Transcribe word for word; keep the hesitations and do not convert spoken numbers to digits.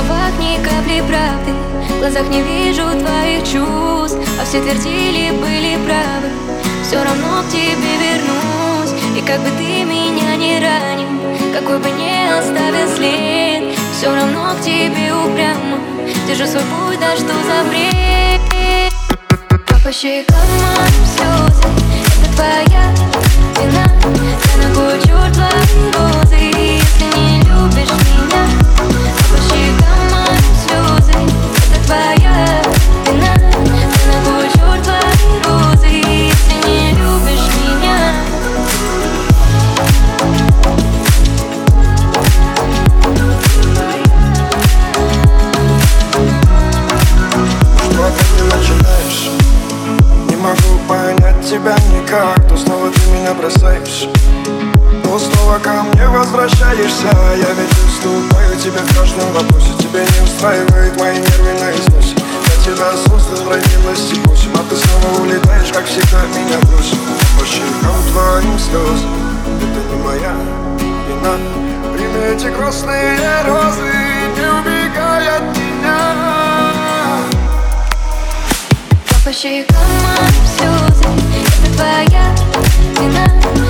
словах ни капли правды, в глазах не вижу твоих чувств, а все твердили, были правы. Все равно к тебе вернусь, и как бы ты меня не ранил, какой бы ни оставил след, все равно к тебе упрямо держу свой путь, да что за бред. По щекам моим слезы, это твоя вина. Я ногой черт твои розы, если не любишь меня. По щекам моим слезы, это твоя вина. Я ногой черт твои розы, если не любишь меня. Что ты начинаешь? Не могу понять тебя никак, то снова ты меня бросаешь, то снова ко мне возвращаешься. Я ведь уступаю тебе в каждом вопросе, тебя не устраивает мои нервы на износе. Я тебя создал в ранимости восемь, а ты снова улетаешь, как всегда меня бросил. По щекам твоим слез, это не моя вина. Прими эти красные розы, не убегай от меня. По щекам моим слезы, это твоя вина.